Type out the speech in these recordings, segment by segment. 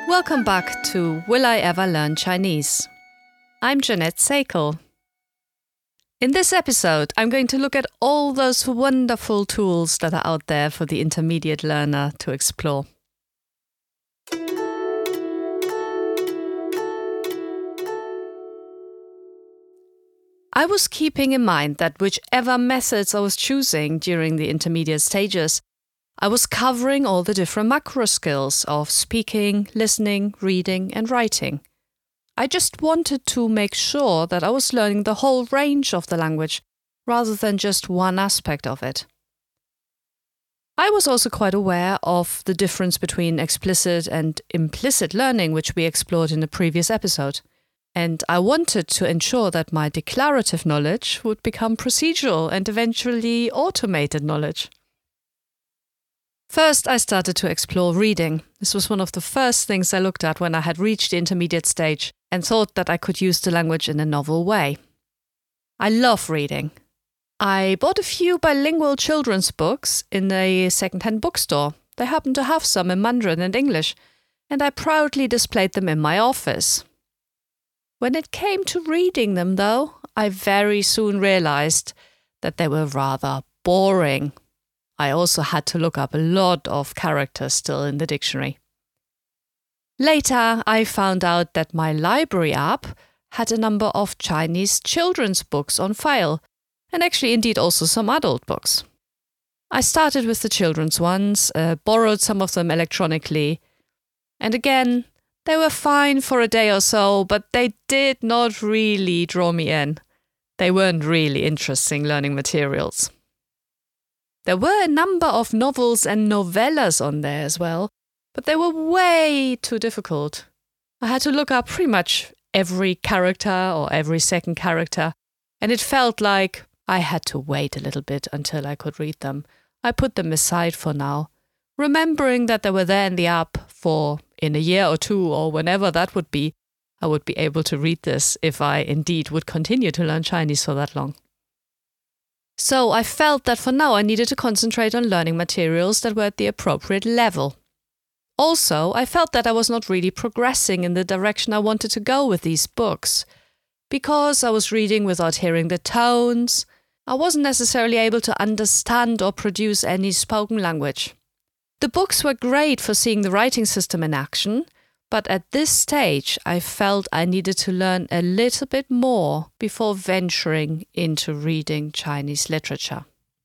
Welcome back to Will I Ever Learn Chinese? I'm Jeanette Sakel. In this episode, I'm going to look at all those wonderful tools that are out there for the intermediate learner to explore. I was keeping in mind that whichever methods I was choosing during the intermediate stages, I was covering all the different macro skills of speaking, listening, reading, and writing. I just wanted to make sure that I was learning the whole range of the language rather than just one aspect of it. I was also quite aware of the difference between explicit and implicit learning, which we explored in the previous episode. And I wanted to ensure that my declarative knowledge would become procedural and eventually automated knowledge. First, I started to explore reading. This was one of the first things I looked at when I had reached the intermediate stage and thought that I could use the language in a novel way. I love reading. I bought a few bilingual children's books in a second-hand bookstore. They happened to have some in Mandarin and English, and I proudly displayed them in my office. When it came to reading them, though, I very soon realized that they were rather boring. I also had to look up a lot of characters still in the dictionary. Later, I found out that my library app had a number of Chinese children's books on file, and actually indeed also some adult books. I started with the children's ones, borrowed some of them electronically, and again, they were fine for a day or so, but they did not really draw me in. They weren't really interesting learning materials. There were a number of novels and novellas on there as well, but they were way too difficult. I had to look up pretty much every character or every second character, and it felt like I had to wait a little bit until I could read them. I put them aside for now, remembering that they were there in the app for in a year or two or whenever that would be, I would be able to read this if I indeed would continue to learn Chinese for that long. So I felt that for now I needed to concentrate on learning materials that were at the appropriate level. Also, I felt that I was not really progressing in the direction I wanted to go with these books. Because I was reading without hearing the tones, I wasn't necessarily able to understand or produce any spoken language. The books were great for seeing the writing system in action, but at this stage I felt I needed to learn a little bit more before venturing into reading Chinese literature.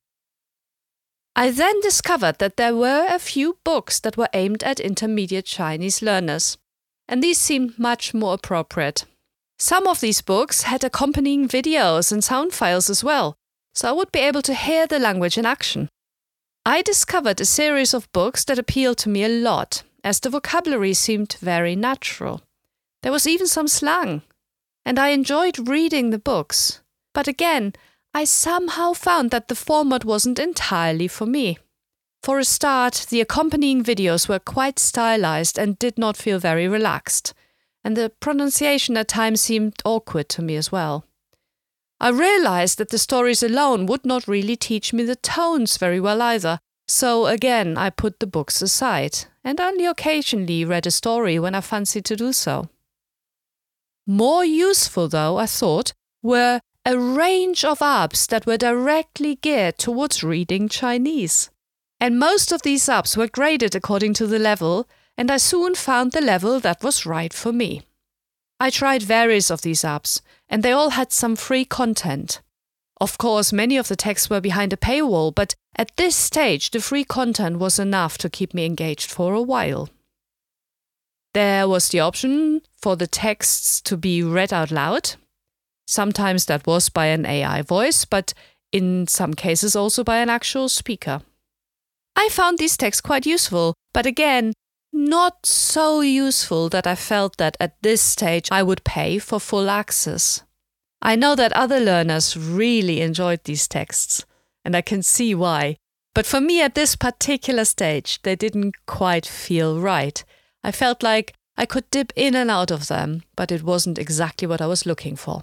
I then discovered that there were a few books that were aimed at intermediate Chinese learners, and these seemed much more appropriate. Some of these books had accompanying videos and sound files as well, so I would be able to hear the language in action. I discovered a series of books that appealed to me a lot, as the vocabulary seemed very natural. There was even some slang, and I enjoyed reading the books. But again, I somehow found that the format wasn't entirely for me. For a start, the accompanying videos were quite stylized and did not feel very relaxed, and the pronunciation at times seemed awkward to me as well. I realized that the stories alone would not really teach me the tones very well either, so again I put the books aside, and only occasionally read a story when I fancied to do so. More useful, though, I thought, were a range of apps that were directly geared towards reading Chinese. And most of these apps were graded according to the level, and I soon found the level that was right for me. I tried various of these apps, and they all had some free content. Of course, many of the texts were behind a paywall, but at this stage, the free content was enough to keep me engaged for a while. There was the option for the texts to be read out loud. Sometimes that was by an AI voice, but in some cases also by an actual speaker. I found these texts quite useful, but again, not so useful that I felt that at this stage I would pay for full access. I know that other learners really enjoyed these texts, and I can see why. But for me at this particular stage, they didn't quite feel right. I felt like I could dip in and out of them, but it wasn't exactly what I was looking for.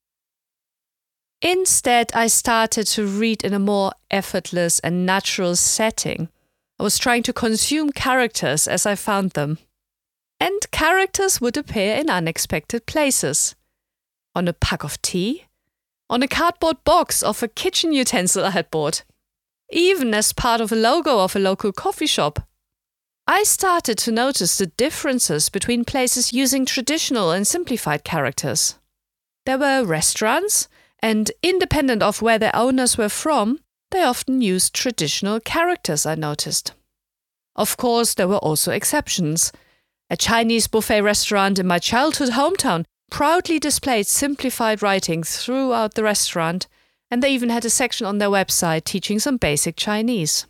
Instead, I started to read in a more effortless and natural setting. I was trying to consume characters as I found them. and characters would appear in unexpected places. On a pack of tea, on a cardboard box of a kitchen utensil I had bought, even as part of a logo of a local coffee shop. I started to notice the differences between places using traditional and simplified characters. There were restaurants, and independent of where their owners were from, they often used traditional characters, I noticed. Of course, there were also exceptions. A Chinese buffet restaurant in my childhood hometown proudly displayed simplified writing throughout the restaurant, and they even had a section on their website teaching some basic Chinese.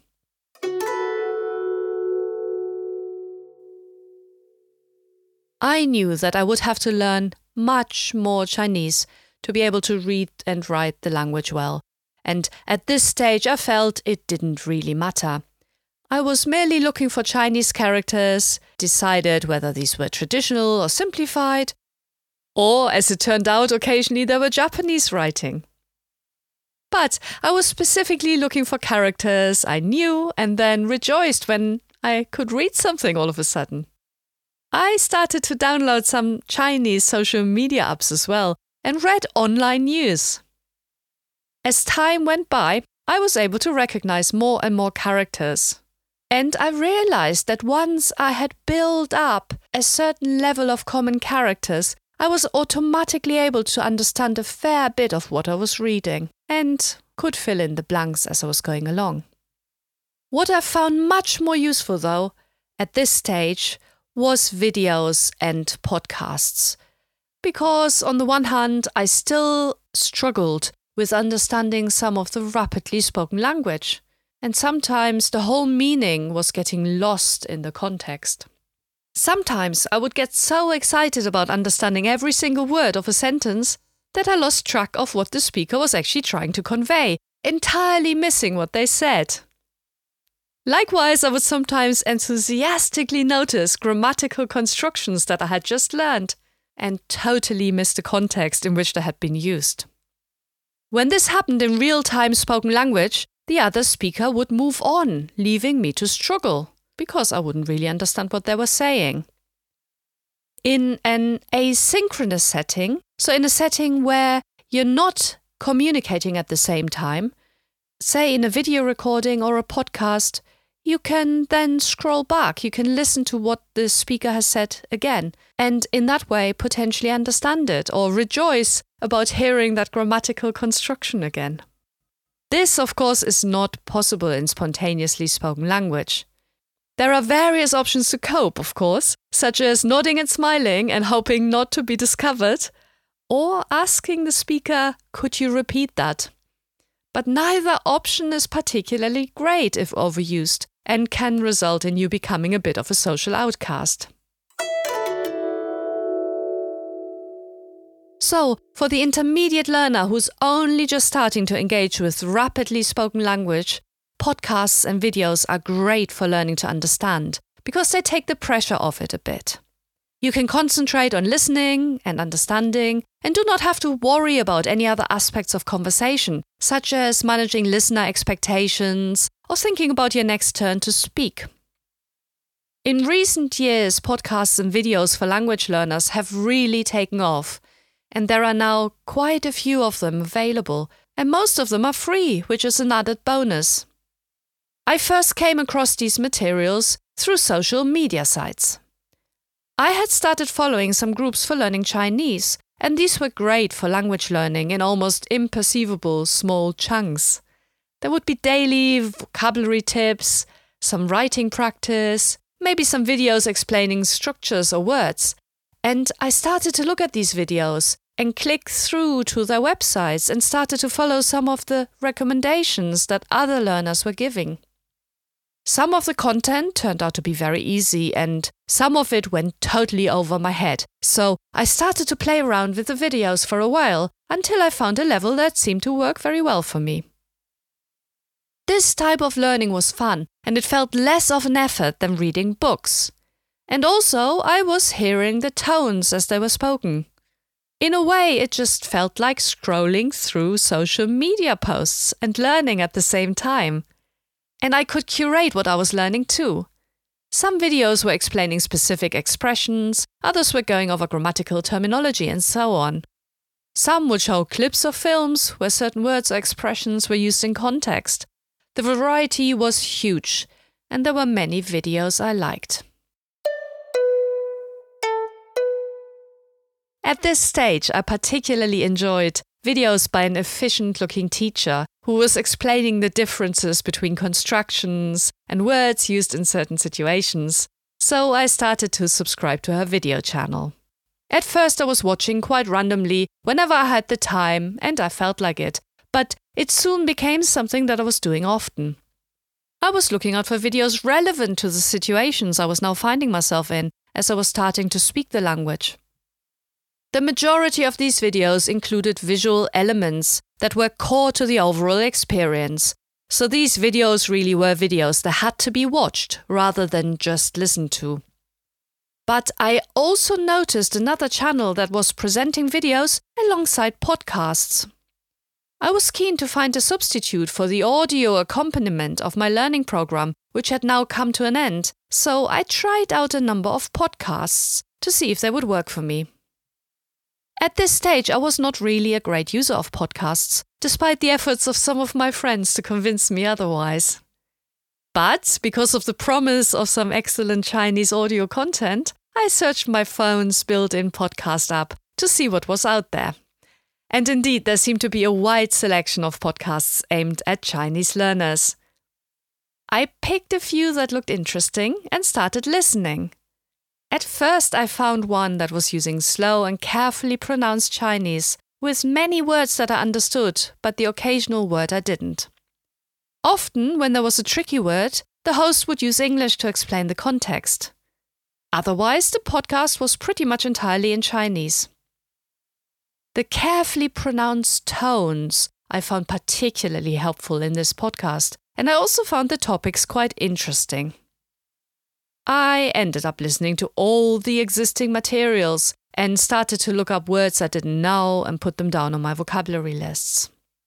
I knew that I would have to learn much more Chinese to be able to read and write the language well, and at this stage I felt it didn't really matter. I was merely looking for Chinese characters, decided whether these were traditional or simplified, or, as it turned out, occasionally there were Japanese writing. But I was specifically looking for characters I knew and then rejoiced when I could read something all of a sudden. I started to download some Chinese social media apps as well and read online news. As time went by, I was able to recognize more and more characters. And I realized that once I had built up a certain level of common characters, I was automatically able to understand a fair bit of what I was reading and could fill in the blanks as I was going along. What I found much more useful, though, at this stage was videos and podcasts. Because on the one hand, I still struggled with understanding some of the rapidly spoken language, and sometimes the whole meaning was getting lost in the context. Sometimes I would get so excited about understanding every single word of a sentence that I lost track of what the speaker was actually trying to convey, entirely missing what they said. Likewise, I would sometimes enthusiastically notice grammatical constructions that I had just learned and totally miss the context in which they had been used. When this happened in real-time spoken language, the other speaker would move on, leaving me to struggle, because I wouldn't really understand what they were saying. In an asynchronous setting, so in a setting where you're not communicating at the same time, say in a video recording or a podcast, you can then scroll back, you can listen to what the speaker has said again, and in that way potentially understand it or rejoice about hearing that grammatical construction again. This, of course, is not possible in spontaneously spoken language. There are various options to cope, of course, such as nodding and smiling and hoping not to be discovered, or asking the speaker, "Could you repeat that?" But neither option is particularly great if overused and can result in you becoming a bit of a social outcast. So, for the intermediate learner who's only just starting to engage with rapidly spoken language, podcasts and videos are great for learning to understand because they take the pressure off it a bit. You can concentrate on listening and understanding and do not have to worry about any other aspects of conversation, such as managing listener expectations or thinking about your next turn to speak. In recent years, podcasts and videos for language learners have really taken off, and there are now quite a few of them available, and most of them are free, which is an added bonus. I first came across these materials through social media sites. I had started following some groups for learning Chinese, and these were great for language learning in almost imperceivable small chunks. There would be daily vocabulary tips, some writing practice, maybe some videos explaining structures or words. And I started to look at these videos and click through to their websites and started to follow some of the recommendations that other learners were giving. Some of the content turned out to be very easy and some of it went totally over my head. So I started to play around with the videos for a while until I found a level that seemed to work very well for me. This type of learning was fun and it felt less of an effort than reading books. And also I was hearing the tones as they were spoken. In a way, it just felt like scrolling through social media posts and learning at the same time. And I could curate what I was learning too. Some videos were explaining specific expressions, others were going over grammatical terminology and so on. Some would show clips of films where certain words or expressions were used in context. The variety was huge, and there were many videos I liked. At this stage, I particularly enjoyed videos by an efficient-looking teacher who was explaining the differences between constructions and words used in certain situations, so I started to subscribe to her video channel. At first I was watching quite randomly whenever I had the time and I felt like it, but it soon became something that I was doing often. I was looking out for videos relevant to the situations I was now finding myself in as I was starting to speak the language. The majority of these videos included visual elements that were core to the overall experience, so these videos really were videos that had to be watched rather than just listened to. But I also noticed another channel that was presenting videos alongside podcasts. I was keen to find a substitute for the audio accompaniment of my learning program, which had now come to an end, so I tried out a number of podcasts to see if they would work for me. At this stage, I was not really a great user of podcasts, despite the efforts of some of my friends to convince me otherwise. But because of the promise of some excellent Chinese audio content, I searched my phone's built-in podcast app to see what was out there. And indeed, there seemed to be a wide selection of podcasts aimed at Chinese learners. I picked a few that looked interesting and started listening. At first, I found one that was using slow and carefully pronounced Chinese, with many words that I understood, but the occasional word I didn't. Often, when there was a tricky word, the host would use English to explain the context. Otherwise, the podcast was pretty much entirely in Chinese. The carefully pronounced tones I found particularly helpful in this podcast, and I also found the topics quite interesting. I ended up listening to all the existing materials and started to look up words I didn't know and put them down on my vocabulary lists.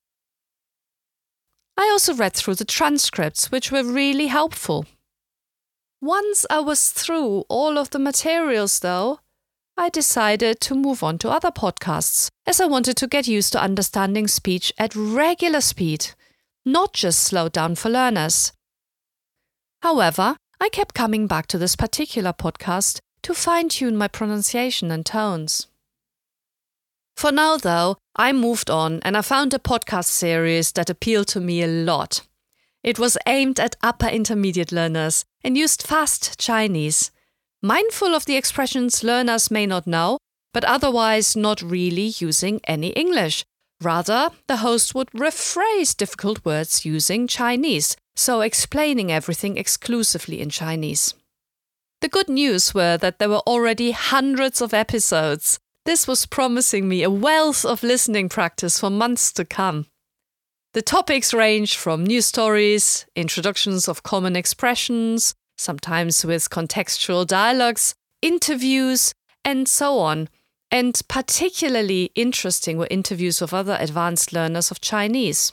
I also read through the transcripts, which were really helpful. Once I was through all of the materials, though, I decided to move on to other podcasts, as I wanted to get used to understanding speech at regular speed, not just slowed down for learners. However, I kept coming back to this particular podcast to fine-tune my pronunciation and tones. For now, though, I moved on and I found a podcast series that appealed to me a lot. It was aimed at upper intermediate learners and used fast Chinese, mindful of the expressions learners may not know, but otherwise not really using any English. Rather, the host would rephrase difficult words using Chinese, so explaining everything exclusively in Chinese. The good news were that there were already hundreds of episodes. This was promising me a wealth of listening practice for months to come. The topics ranged from news stories, introductions of common expressions, sometimes with contextual dialogues, interviews, and so on. And particularly interesting were interviews of other advanced learners of Chinese.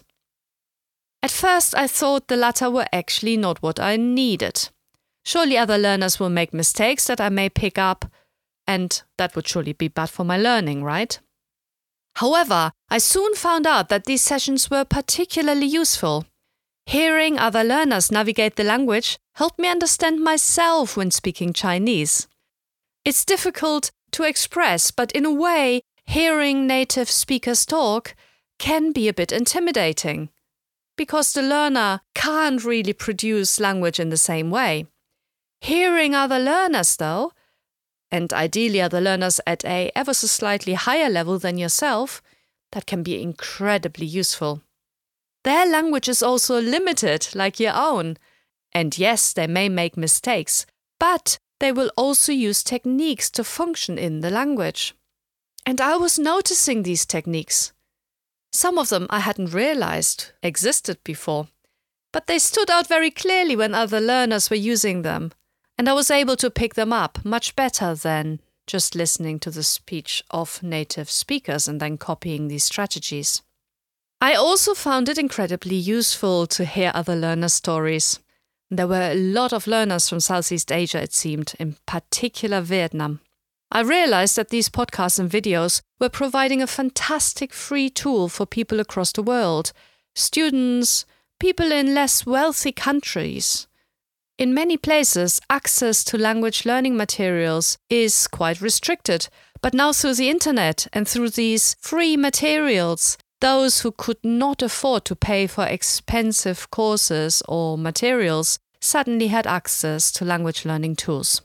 At first, I thought the latter were actually not what I needed. Surely other learners will make mistakes that I may pick up, and that would surely be bad for my learning, right? However, I soon found out that these sessions were particularly useful. Hearing other learners navigate the language helped me understand myself when speaking Chinese. It's difficult to express, but in a way, hearing native speakers talk can be a bit intimidating, because the learner can't really produce language in the same way. Hearing other learners, though, and ideally other learners at a ever so slightly higher level than yourself, that can be incredibly useful. Their language is also limited, like your own. And yes, they may make mistakes, but they will also use techniques to function in the language. And I was noticing these techniques. Some of them I hadn't realized existed before, but they stood out very clearly when other learners were using them, and I was able to pick them up much better than just listening to the speech of native speakers and then copying these strategies. I also found it incredibly useful to hear other learner stories. There were a lot of learners from Southeast Asia, it seemed, in particular Vietnam. I realized that these podcasts and videos were providing a fantastic free tool for people across the world, students, people in less wealthy countries. In many places, access to language learning materials is quite restricted, but now through the internet and through these free materials, those who could not afford to pay for expensive courses or materials suddenly had access to language learning tools.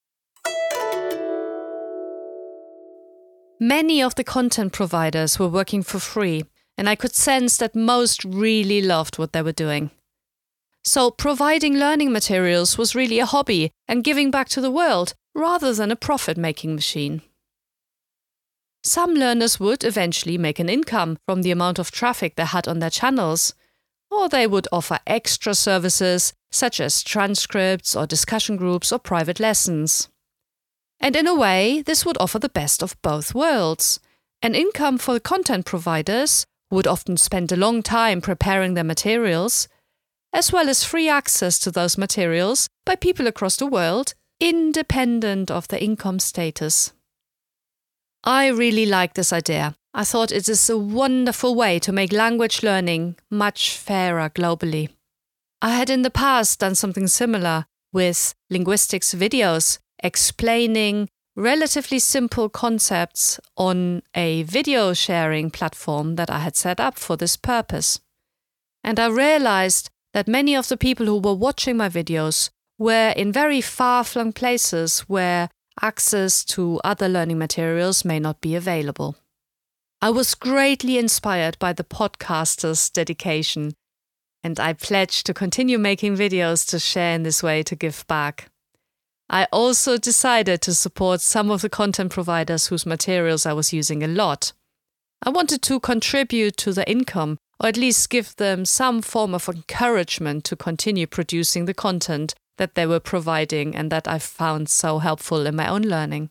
Many of the content providers were working for free, and I could sense that most really loved what they were doing. So providing learning materials was really a hobby and giving back to the world rather than a profit-making machine. Some learners would eventually make an income from the amount of traffic they had on their channels, or they would offer extra services such as transcripts or discussion groups or private lessons. And in a way, this would offer the best of both worlds. An income for the content providers, who would often spend a long time preparing their materials, as well as free access to those materials by people across the world, independent of their income status. I really like this idea. I thought it is a wonderful way to make language learning much fairer globally. I had in the past done something similar with linguistics videos, explaining relatively simple concepts on a video sharing platform that I had set up for this purpose. And I realized that many of the people who were watching my videos were in very far-flung places where access to other learning materials may not be available. I was greatly inspired by the podcaster's dedication, and I pledged to continue making videos to share in this way to give back. I also decided to support some of the content providers whose materials I was using a lot. I wanted to contribute to their income, or at least give them some form of encouragement to continue producing the content that they were providing and that I found so helpful in my own learning.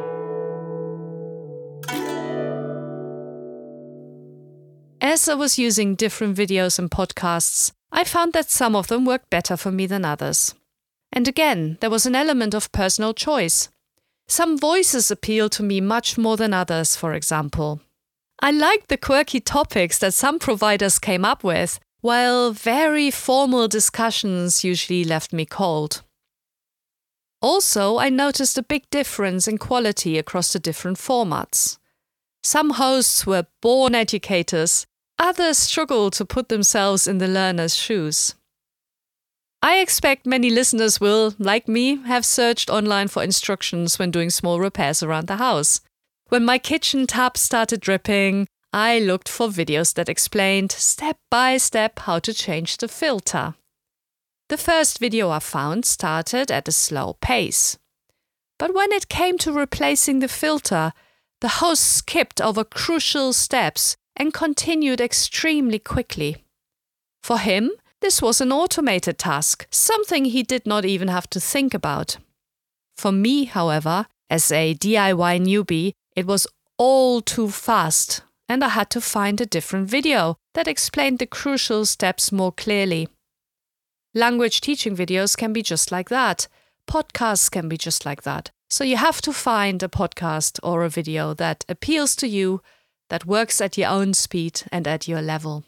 As I was using different videos and podcasts, I found that some of them worked better for me than others. And again, there was an element of personal choice. Some voices appealed to me much more than others, for example. I liked the quirky topics that some providers came up with, while very formal discussions usually left me cold. Also, I noticed a big difference in quality across the different formats. Some hosts were born educators, others struggled to put themselves in the learner's shoes. I expect many listeners will, like me, have searched online for instructions when doing small repairs around the house. When my kitchen tap started dripping, I looked for videos that explained step by step how to change the filter. The first video I found started at a slow pace. But when it came to replacing the filter, the host skipped over crucial steps and continued extremely quickly. For him, this was an automated task, something he did not even have to think about. For me, however, as a DIY newbie, it was all too fast, and I had to find a different video that explained the crucial steps more clearly. Language teaching videos can be just like that. Podcasts can be just like that. So you have to find a podcast or a video that appeals to you, that works at your own speed and at your level.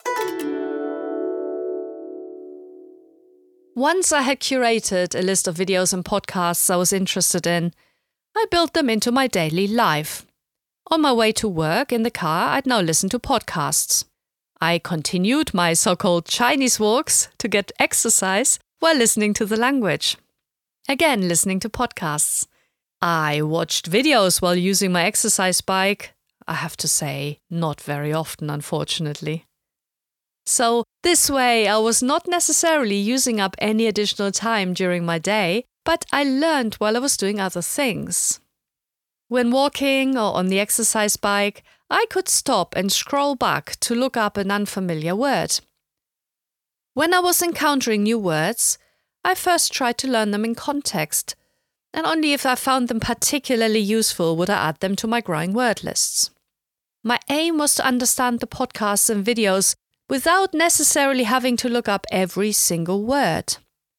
Once I had curated a list of videos and podcasts I was interested in, I built them into my daily life. On my way to work in the car, I'd now listen to podcasts. I continued my so-called Chinese walks to get exercise while listening to the language. Again, listening to podcasts. I watched videos while using my exercise bike. I have to say, not very often, unfortunately. So this way, I was not necessarily using up any additional time during my day, but I learned while I was doing other things. When walking or on the exercise bike, I could stop and scroll back to look up an unfamiliar word. When I was encountering new words, I first tried to learn them in context, and only if I found them particularly useful would I add them to my growing word lists. My aim was to understand the podcasts and videos without necessarily having to look up every single word.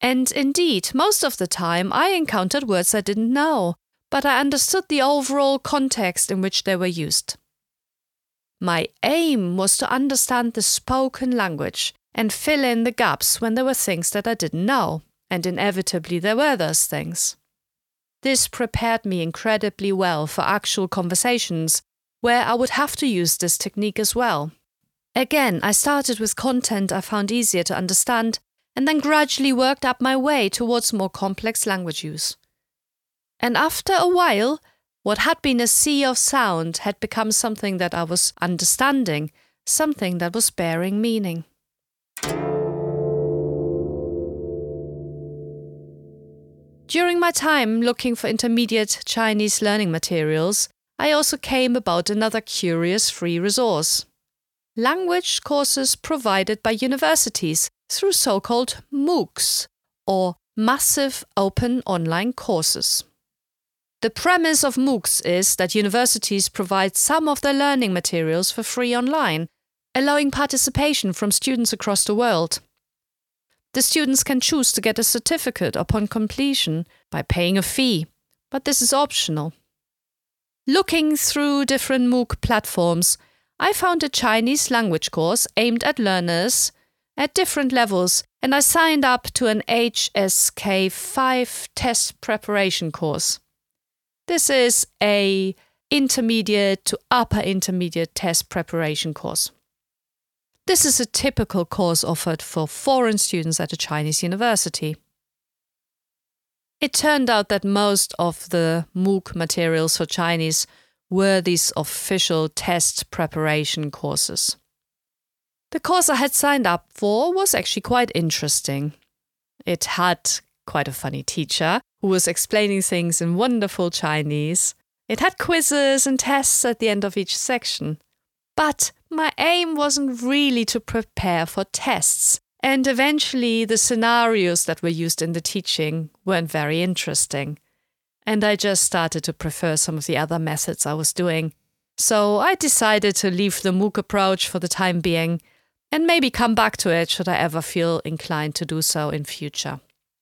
And indeed, most of the time I encountered words I didn't know, but I understood the overall context in which they were used. My aim was to understand the spoken language and fill in the gaps when there were things that I didn't know, and inevitably there were those things. This prepared me incredibly well for actual conversations, where I would have to use this technique as well. Again, I started with content I found easier to understand, and then gradually worked up my way towards more complex language use. And after a while, what had been a sea of sound had become something that I was understanding, something that was bearing meaning. During my time looking for intermediate Chinese learning materials, I also came about another curious free resource: language courses provided by universities through so-called MOOCs, or Massive Open Online Courses. The premise of MOOCs is that universities provide some of their learning materials for free online, allowing participation from students across the world. The students can choose to get a certificate upon completion by paying a fee, but this is optional. Looking through different MOOC platforms, I found a Chinese language course aimed at learners at different levels, and I signed up to an HSK5 test preparation course. This is an intermediate to upper intermediate test preparation course. This is a typical course offered for foreign students at a Chinese university. It turned out that most of the MOOC materials for Chinese were these official test preparation courses. The course I had signed up for was actually quite interesting. It had quite a funny teacher who was explaining things in wonderful Chinese. It had quizzes and tests at the end of each section. But my aim wasn't really to prepare for tests, and eventually the scenarios that were used in the teaching weren't very interesting. And I just started to prefer some of the other methods I was doing. So I decided to leave the MOOC approach for the time being, and maybe come back to it should I ever feel inclined to do so in future.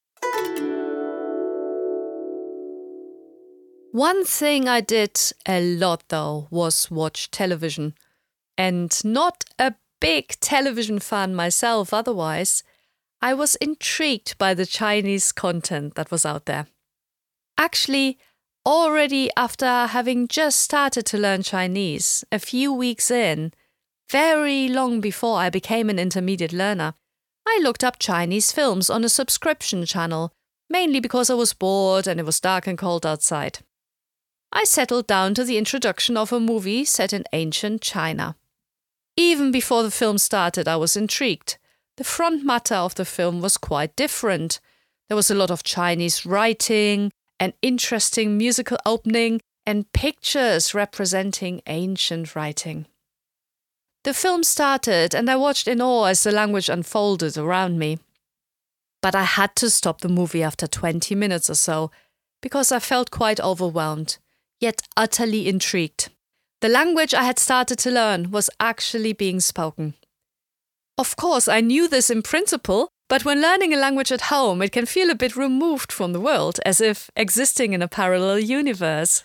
One thing I did a lot though was watch television. And not a big television fan myself otherwise, I was intrigued by the Chinese content that was out there. Actually, already after having just started to learn Chinese, a few weeks in, very long before I became an intermediate learner, I looked up Chinese films on a subscription channel, mainly because I was bored and it was dark and cold outside. I settled down to the introduction of a movie set in ancient China. Even before the film started, I was intrigued. The front matter of the film was quite different. There was a lot of Chinese writing, an interesting musical opening, and pictures representing ancient writing. The film started and I watched in awe as the language unfolded around me. But I had to stop the movie after 20 minutes or so, because I felt quite overwhelmed, yet utterly intrigued. The language I had started to learn was actually being spoken. Of course, I knew this in principle, but when learning a language at home, it can feel a bit removed from the world, as if existing in a parallel universe.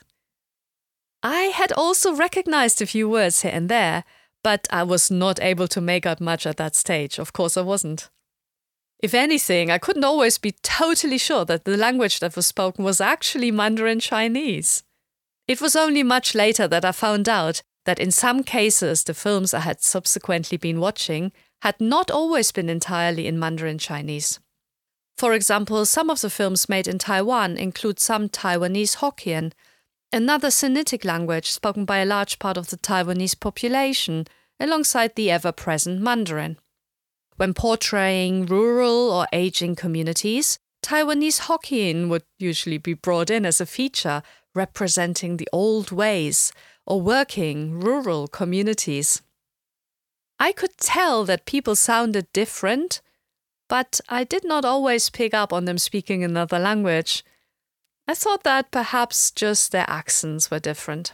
I had also recognized a few words here and there, but I was not able to make out much at that stage. Of course, I wasn't. If anything, I couldn't always be totally sure that the language that was spoken was actually Mandarin Chinese. It was only much later that I found out that in some cases the films I had subsequently been watching had not always been entirely in Mandarin Chinese. For example, some of the films made in Taiwan include some Taiwanese Hokkien, another Sinitic language spoken by a large part of the Taiwanese population, alongside the ever-present Mandarin. When portraying rural or aging communities, Taiwanese Hokkien would usually be brought in as a feature representing the old ways or working rural communities. I could tell that people sounded different, but I did not always pick up on them speaking another language. I thought that perhaps just their accents were different.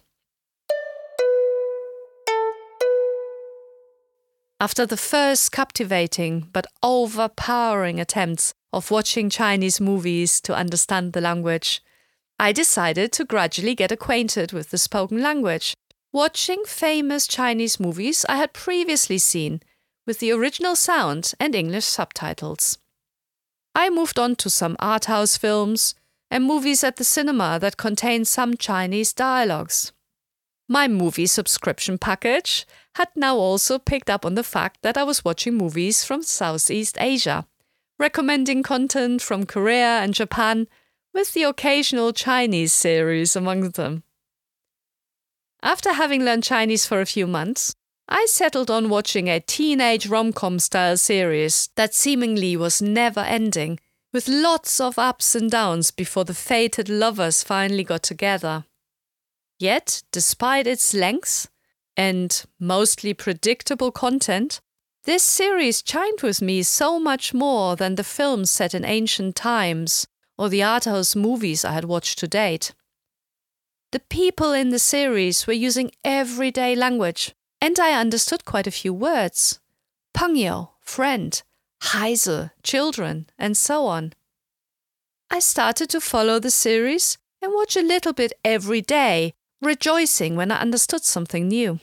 After the first captivating but overpowering attempts of watching Chinese movies to understand the language, I decided to gradually get acquainted with the spoken language, watching famous Chinese movies I had previously seen with the original sound and English subtitles. I moved on to some art house films and movies at the cinema that contained some Chinese dialogues. My movie subscription package had now also picked up on the fact that I was watching movies from Southeast Asia, recommending content from Korea and Japan, with the occasional Chinese series among them. After having learned Chinese for a few months, I settled on watching a teenage rom-com style series that seemingly was never ending, with lots of ups and downs before the fated lovers finally got together. Yet, despite its length and mostly predictable content, this series chimed with me so much more than the films set in ancient times or the art house movies I had watched to date. The people in the series were using everyday language, and I understood quite a few words. 朋友, friend, 孩子, children, and so on. I started to follow the series and watch a little bit every day, rejoicing when I understood something new.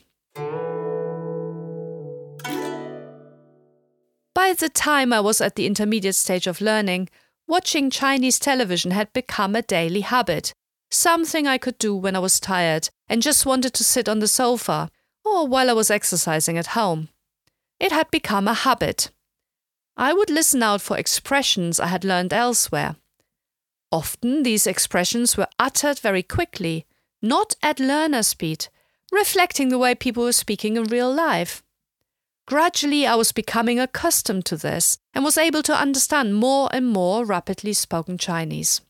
By the time I was at the intermediate stage of learning, watching Chinese television had become a daily habit, something I could do when I was tired and just wanted to sit on the sofa, or while I was exercising at home. It had become a habit. I would listen out for expressions I had learned elsewhere. Often these expressions were uttered very quickly, not at learner speed, reflecting the way people were speaking in real life. Gradually, I was becoming accustomed to this and was able to understand more and more rapidly spoken Chinese.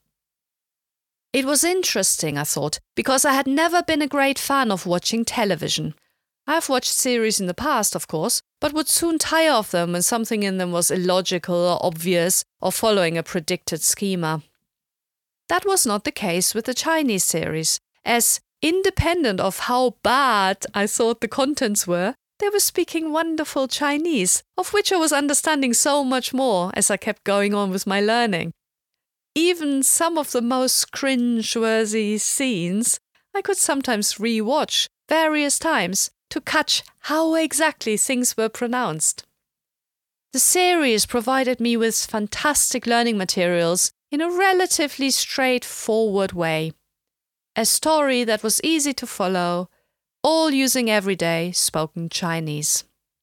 It was interesting, I thought, because I had never been a great fan of watching television. I've watched series in the past, of course, but would soon tire of them when something in them was illogical or obvious or following a predicted schema. That was not the case with the Chinese series, as independent of how bad I thought the contents were, they were speaking wonderful Chinese, of which I was understanding so much more as I kept going on with my learning. Even some of the most cringe-worthy scenes I could sometimes re-watch various times to catch how exactly things were pronounced. The series provided me with fantastic learning materials in a relatively straightforward way. A story that was easy to follow, all using everyday spoken Chinese.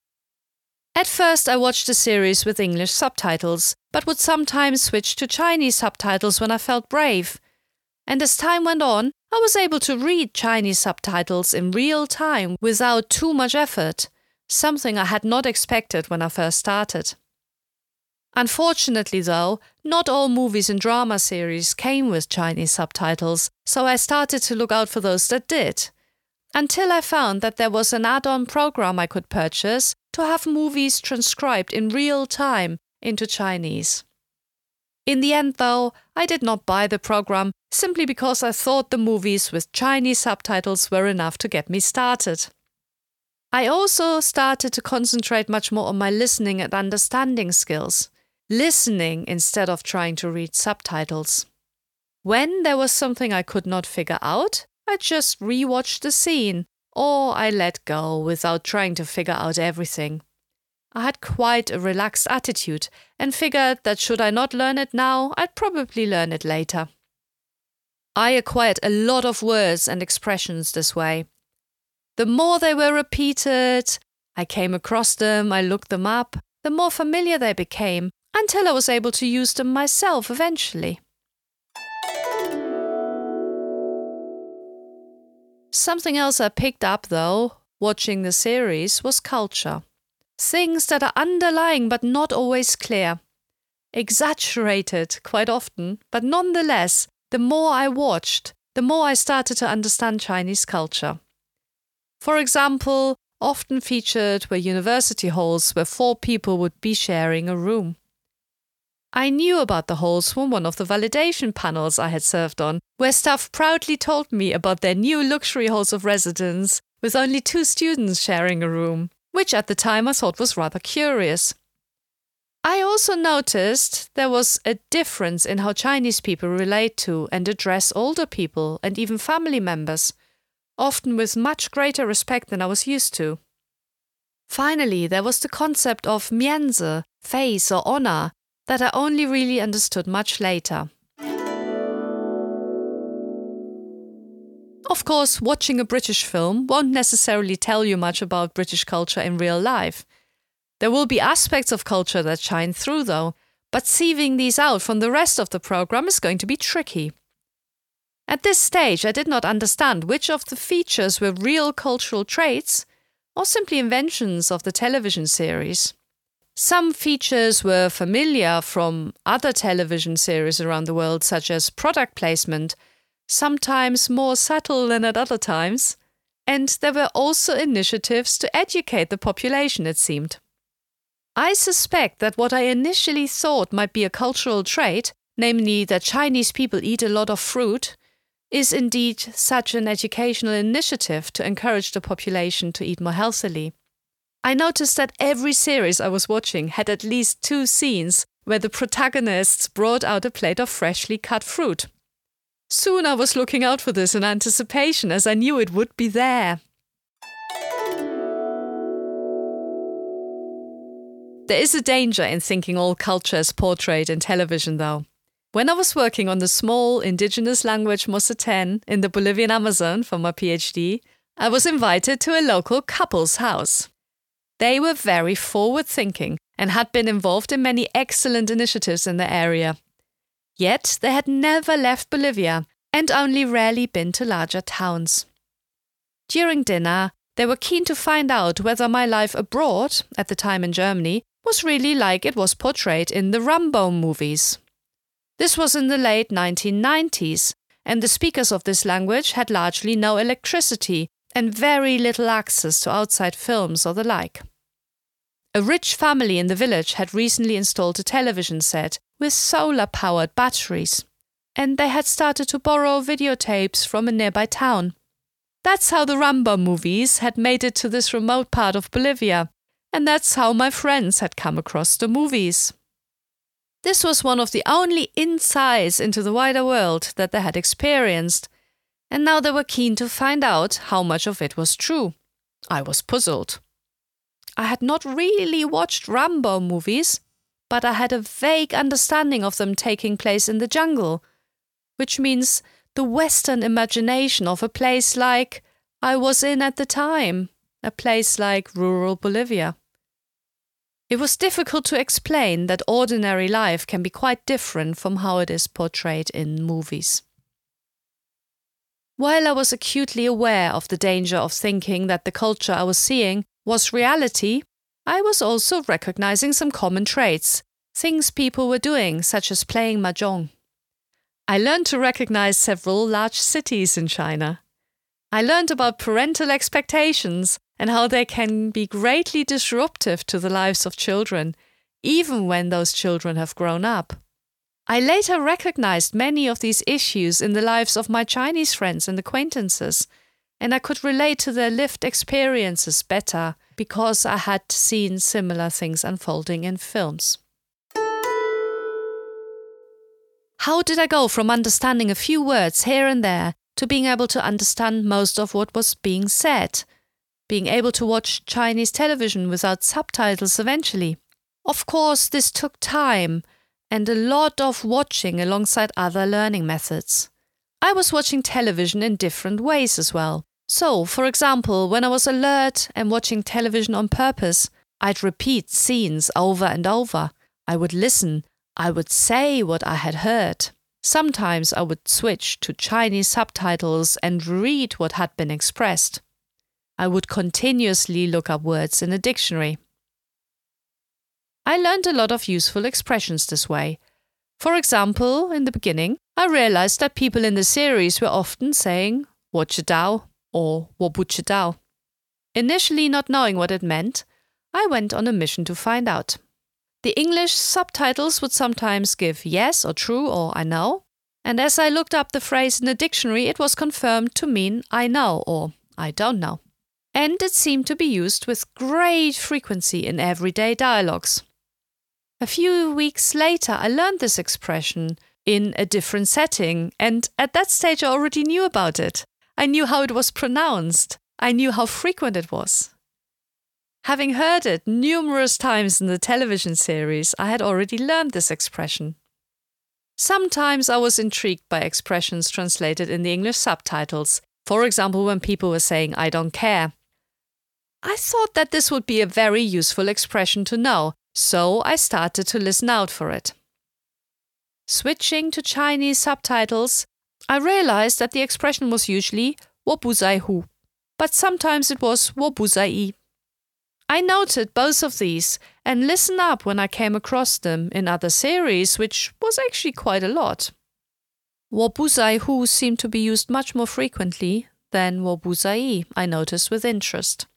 At first I watched the series with English subtitles, but would sometimes switch to Chinese subtitles when I felt brave. And as time went on, I was able to read Chinese subtitles in real time without too much effort, something I had not expected when I first started. Unfortunately though, not all movies and drama series came with Chinese subtitles, so I started to look out for those that did. Until I found that there was an add-on program I could purchase to have movies transcribed in real time into Chinese. In the end though, I did not buy the program simply because I thought the movies with Chinese subtitles were enough to get me started. I also started to concentrate much more on my listening and understanding skills. Listening instead of trying to read subtitles. When there was something I could not figure out, I just rewatched the scene, or I let go without trying to figure out everything. I had quite a relaxed attitude and figured that should I not learn it now, I'd probably learn it later. I acquired a lot of words and expressions this way. The more they were repeated, I came across them, I looked them up, the more familiar they became, until I was able to use them myself eventually. Something else I picked up, though, watching the series, was culture. Things that are underlying but not always clear. Exaggerated quite often, but nonetheless, the more I watched, the more I started to understand Chinese culture. For example, often featured were university halls where 4 people would be sharing a room. I knew about the halls from one of the validation panels I had served on, where staff proudly told me about their new luxury halls of residence with only 2 students sharing a room, which at the time I thought was rather curious. I also noticed there was a difference in how Chinese people relate to and address older people and even family members, often with much greater respect than I was used to. Finally, there was the concept of mianzi, face or honor, that I only really understood much later. Of course, watching a British film won't necessarily tell you much about British culture in real life. There will be aspects of culture that shine through though, but sieving these out from the rest of the program is going to be tricky. At this stage, I did not understand which of the features were real cultural traits or simply inventions of the television series. Some features were familiar from other television series around the world, such as product placement, sometimes more subtle than at other times, and there were also initiatives to educate the population, it seemed. I suspect that what I initially thought might be a cultural trait, namely that Chinese people eat a lot of fruit, is indeed such an educational initiative to encourage the population to eat more healthily. I noticed that every series I was watching had at least 2 scenes where the protagonists brought out a plate of freshly cut fruit. Soon I was looking out for this in anticipation, as I knew it would be there. There is a danger in thinking all culture is portrayed in television, though. When I was working on the small indigenous language Moseten in the Bolivian Amazon for my PhD, I was invited to a local couple's house. They were very forward-thinking and had been involved in many excellent initiatives in the area. Yet they had never left Bolivia and only rarely been to larger towns. During dinner, they were keen to find out whether my life abroad, at the time in Germany, was really like it was portrayed in the Rambo movies. This was in the late 1990s, and the speakers of this language had largely no electricity and very little access to outside films or the like. A rich family in the village had recently installed a television set with solar-powered batteries, and they had started to borrow videotapes from a nearby town. That's how the Rambo movies had made it to this remote part of Bolivia, and that's how my friends had come across the movies. This was one of the only insights into the wider world that they had experienced, and now they were keen to find out how much of it was true. I was puzzled. I had not really watched Rambo movies, but I had a vague understanding of them taking place in the jungle, which means the Western imagination of a place like I was in at the time, a place like rural Bolivia. It was difficult to explain that ordinary life can be quite different from how it is portrayed in movies. While I was acutely aware of the danger of thinking that the culture I was seeing was reality, I was also recognizing some common traits, things people were doing, such as playing mahjong. I learned to recognize several large cities in China. I learned about parental expectations and how they can be greatly disruptive to the lives of children, even when those children have grown up. I later recognized many of these issues in the lives of my Chinese friends and acquaintances, and I could relate to their lived experiences better because I had seen similar things unfolding in films. How did I go from understanding a few words here and there to being able to understand most of what was being said? Being able to watch Chinese television without subtitles eventually? Of course, this took time and a lot of watching alongside other learning methods. I was watching television in different ways as well. So, for example, when I was alert and watching television on purpose, I'd repeat scenes over and over. I would listen. I would say what I had heard. Sometimes I would switch to Chinese subtitles and read what had been expressed. I would continuously look up words in a dictionary. I learned a lot of useful expressions this way. For example, in the beginning, I realized that people in the series were often saying 我知道 or 我不知道. Initially not knowing what it meant, I went on a mission to find out. The English subtitles would sometimes give yes or true or I know, and as I looked up the phrase in the dictionary, it was confirmed to mean I know or I don't know. And it seemed to be used with great frequency in everyday dialogues. A few weeks later, I learned this expression in a different setting, and at that stage I already knew about it. I knew how it was pronounced. I knew how frequent it was. Having heard it numerous times in the television series, I had already learned this expression. Sometimes I was intrigued by expressions translated in the English subtitles, for example when people were saying "I don't care." I thought that this would be a very useful expression to know, so I started to listen out for it. Switching to Chinese subtitles, I realized that the expression was usually 我不在乎, but sometimes it was 我不在意. I noted both of these and listened up when I came across them in other series, which was actually quite a lot. 我不在乎 seemed to be used much more frequently than 我不在意, I noticed with interest.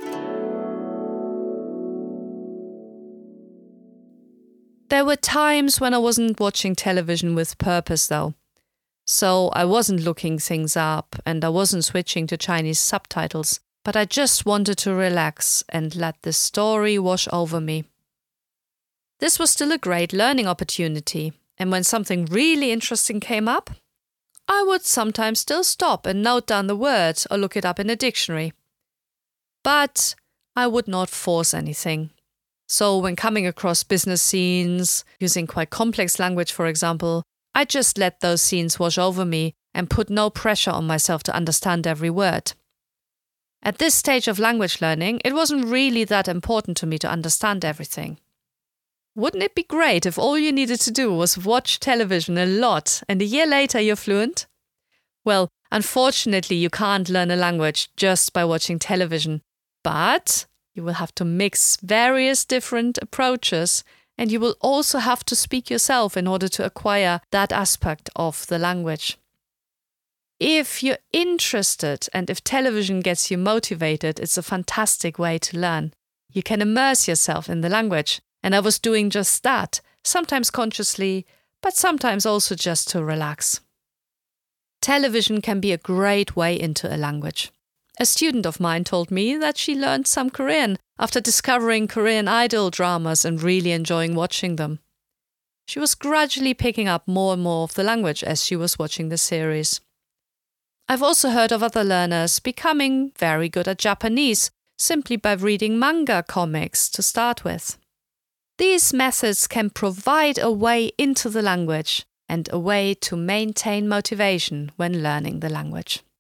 There were times when I wasn't watching television with purpose though. So I wasn't looking things up and I wasn't switching to Chinese subtitles, but I just wanted to relax and let the story wash over me. This was still a great learning opportunity, and when something really interesting came up, I would sometimes still stop and note down the word or look it up in a dictionary. But I would not force anything. So when coming across business scenes, using quite complex language for example, I just let those scenes wash over me and put no pressure on myself to understand every word. At this stage of language learning, it wasn't really that important to me to understand everything. Wouldn't it be great if all you needed to do was watch television a lot and a year later you're fluent? Well, unfortunately you can't learn a language just by watching television, but you will have to mix various different approaches and you will also have to speak yourself in order to acquire that aspect of the language. If you're interested and if television gets you motivated, it's a fantastic way to learn. You can immerse yourself in the language, and I was doing just that, sometimes consciously, but sometimes also just to relax. Television can be a great way into a language. A student of mine told me that she learned some Korean after discovering Korean Idol dramas and really enjoying watching them. She was gradually picking up more and more of the language as she was watching the series. I've also heard of other learners becoming very good at Japanese simply by reading manga comics to start with. These methods can provide a way into the language and a way to maintain motivation when learning the language.